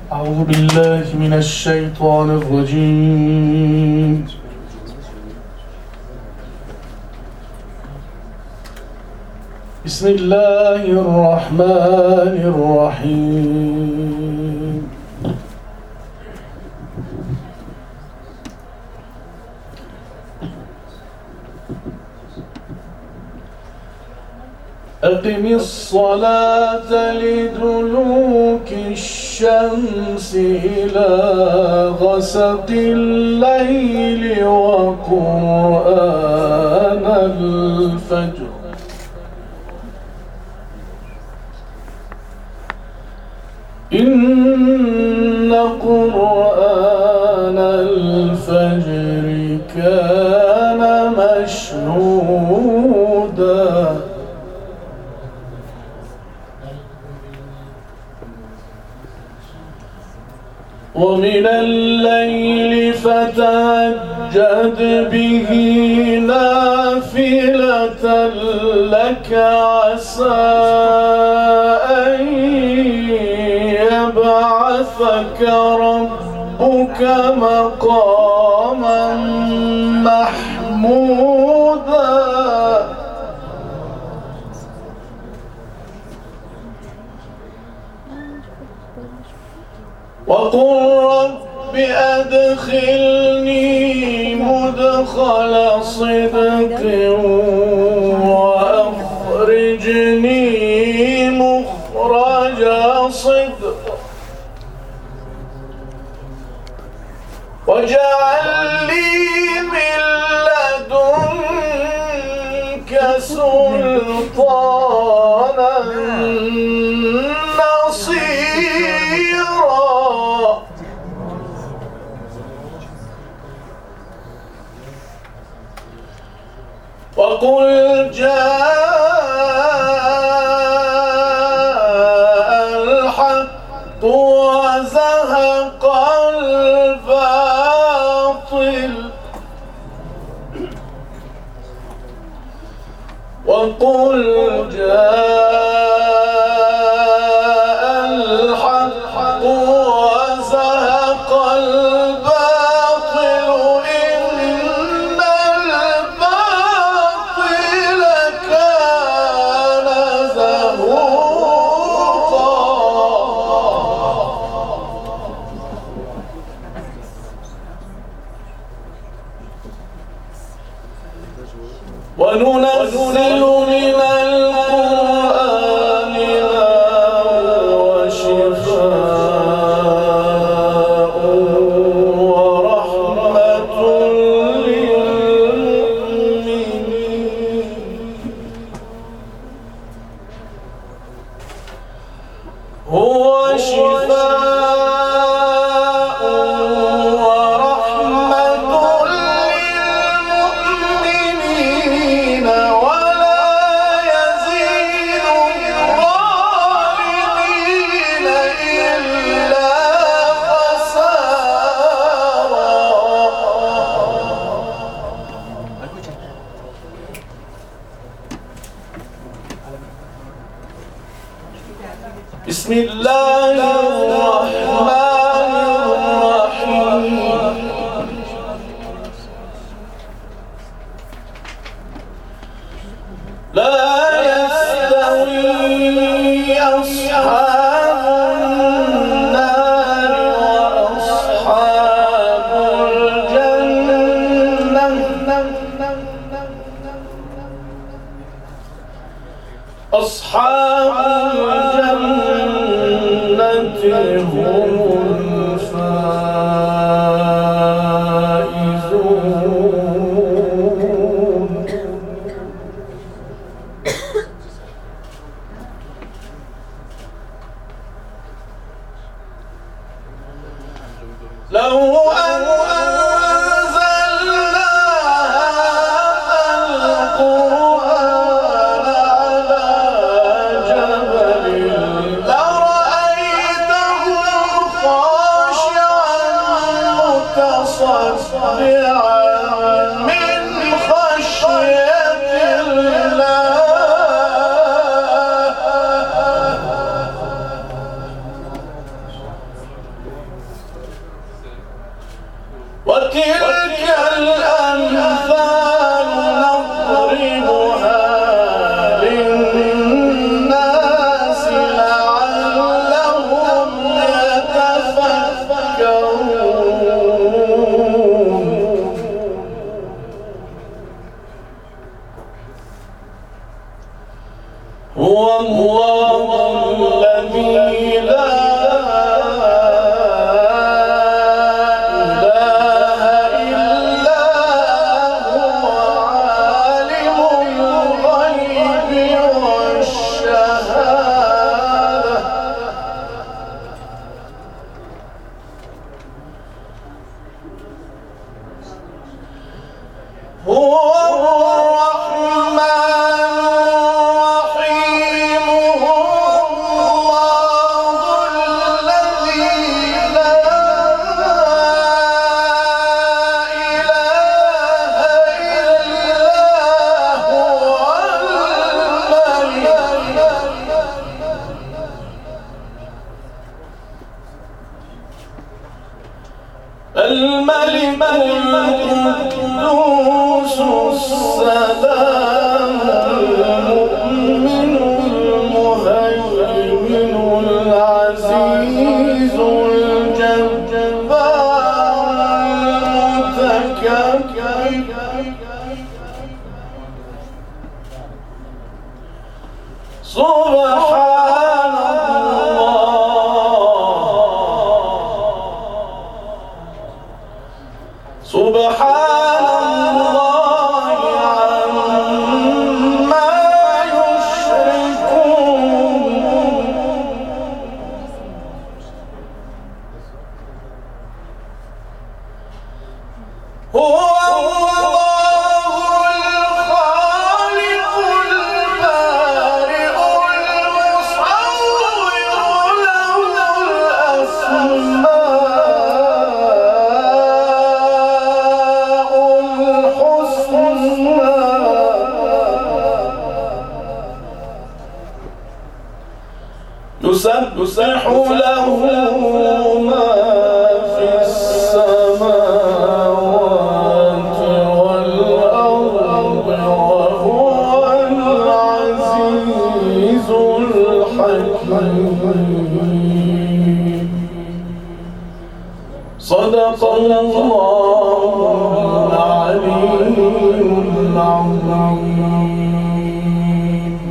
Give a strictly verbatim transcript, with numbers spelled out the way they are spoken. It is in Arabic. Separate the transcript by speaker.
Speaker 1: أعوذ بالله من الشيطان الرجيم. بسم الله الرحمن الرحيم. أقم الصلاة لدلوك الشمس إلى غسق الليل وقرآن الفجر إن قرآن الفجر كان مشهودا ومن الليل فتهجد به نافلة لك عسى أن يبعثك ربك مقاما محمودا وقل رب أدخلني مدخل صدق وأخرجني مخرج صدق واجعل لي من لدنك سلطانا نصيرا وقل جاء الحق وزهق الباطل وقل جاء الحق وزهق الباطل إن الباطل كان زهوقا وننزل من القرآن ما هو شفاء ورحمة للمؤمنين هو شفاء ورحمة للمؤمنين ولا يزيد الظالمين إلا خسارا بسم الله الرحمن الرحيم لا يستوي أصحاب النار وأصحاب الجنة أصحاب الجنة هم الفائزون لو أنزلنا هذا القرآن على جبل لرأيته خاشعا متصدعا من خشية الله الملك القدوس السلام المؤمن المهيمن العزيز الجبار المتكبر سبحان الله سبحان الله عما يشركون هو يسبح له ما في السماوات والأرض وهو العزيز الحكيم صدق الله العلي العظيم.